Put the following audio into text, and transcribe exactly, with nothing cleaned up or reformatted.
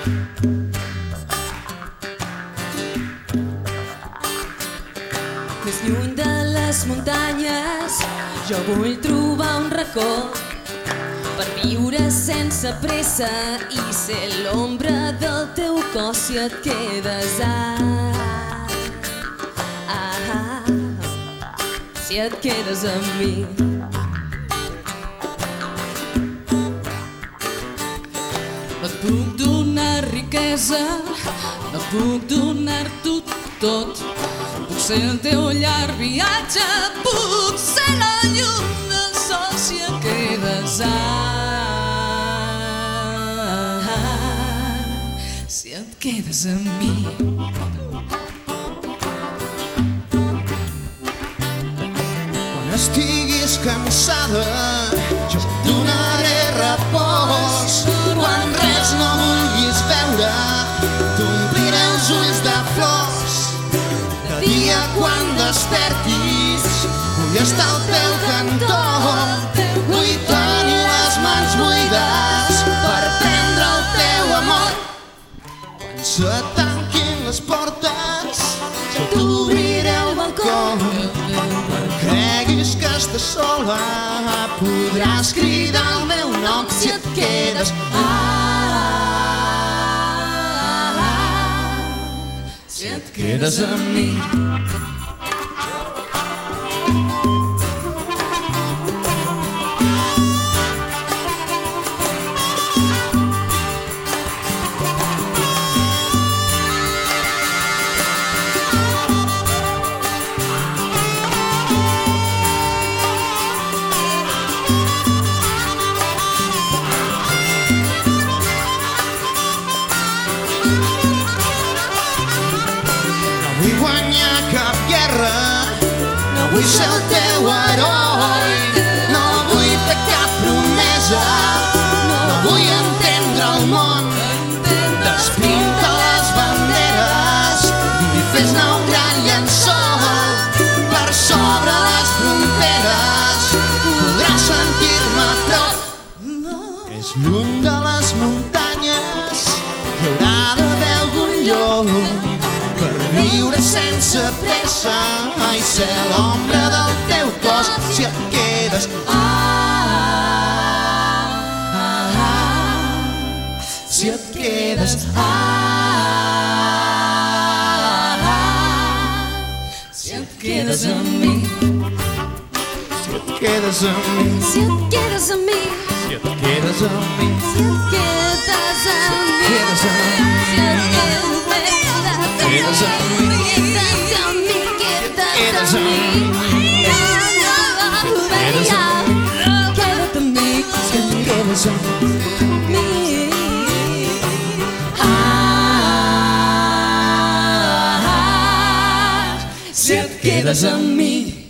Més lluny de les muntanyes jo vull trobar un racó per viure sense pressa i ser l'ombra del teu cos si et quedes ah, ah, ah, si et quedes amb mi. No et puc donar riquesa, no puc donar-t'ho tot. Puc ser el teu llarg viatge, puc ser la llum del sol si et quedes ah, ah, si et quedes amb mi. Quan estiguis cansada jo et donaré repòs. Quan res no vulguis veure t'ompliré els ulls de flors. De dia quan despertis vull estar al teu cantó. Vull tenir les mans buides per prendre el teu amor. Quan se tanquin les portes jo t'obriré el balcó. Quan creguis que estàs sola podràs cridar el meu nom si et quedes ah, ah, ah, si et quedes amb mi. No vull guanyar cap guerra, no vull ser el teu heroi, no vull fer cap promesa, no vull entendre el món. Despinta les banderes i fes-ne un gran llençol per sobre les fronteres. Podràs sentir-me a prop. És lluny de les muntanyes, hi haurà d'haver algun lloc per viure sense pressa i ser l'ombra del teu cos si et quedes ah, ah, ah, si et quedes ah, ah, si et quedes amb mi. Si et quedes amb mi. Si et quedes amb mi. Si et quedes amb mi. Si et quedes amb mi. Quedes amb mi. Si et quedes amb mi. Quedes amb mi. Quedes amb mi. Quedes amb mi. Quedes amb mi. Queda't amb mi. Si et quedes amb mi. Ah, si et quedes amb mi.